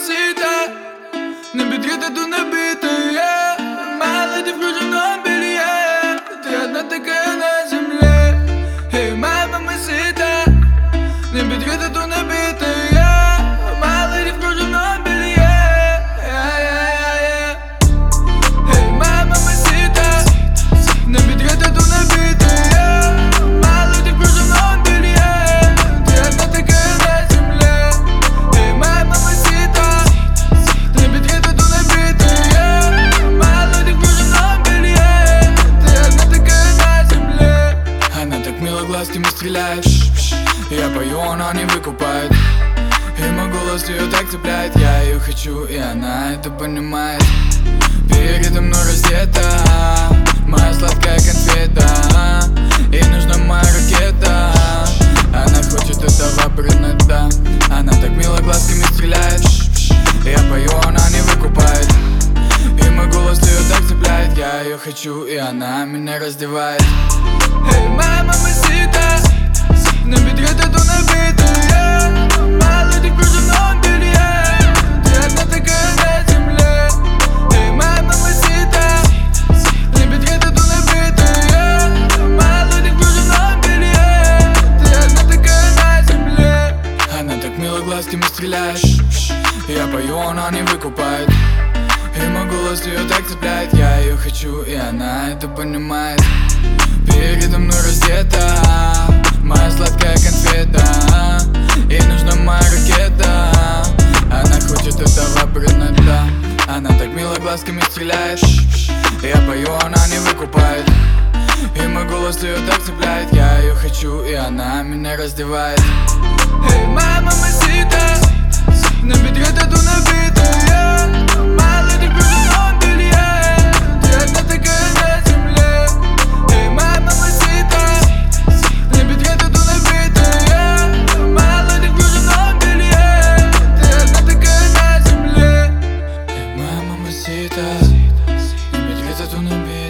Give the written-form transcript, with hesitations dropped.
мамасита, на бедре тату набитое, моя леди в кружевном белье. Ты одна такая на земле. Эй, моя мамасита, на бедре тату набитое, моя леди в кружевном белье. Эй, моя мамасита, на бедре тату набитое, моя леди в кружевном белье. Ты одна такая на земле. Эй, моя мамасита, на бедре тату набитое, моя леди в кружевном белье. Ты одна такая на земле. Она так мило глазками стреляет, я пою, она не выкупает. И мой голос ее так цепляет. Я ее хочу, и она это понимает. Передо мной раздета моя сладкая конфета, ей нужна моя ракета. Она хочет этого брюнета. Она так мило глазками стреляет. Я пою, она не выкупает. И мой голос ее так цепляет. Я ее хочу, и она меня раздевает. Эй, моя мамасита, на бедре тату набитое, моя леди в кружевном белье. Ты одна такая на земле. Эй, моя мамасита, на бедре тату набитое, моя леди в кружевном белье. Ты одна такая на земле. Она так мило глазками стреляет. Я пою, она не выкупает. И мой голос ее так цепляет. Я ее хочу, и она это понимает. Передо мной раздета моя сладкая конфета, ей нужна моя ракета. Она хочет этого брюнета. Она так мило глазками стреляет. Я пою, она не выкупает. И мой голос ее так цепляет. Я ее хочу, и она меня раздевает. Эй, моя мамасита, на бедре тату набитое, моя леди в кружевном белье. Ты одна такая на земле. Эй, моя мамасита, на бедре тату набитое, моя леди в кружевном белье. Ты одна такая на земле. Эй, моя мамасита, на бедре тату набитое.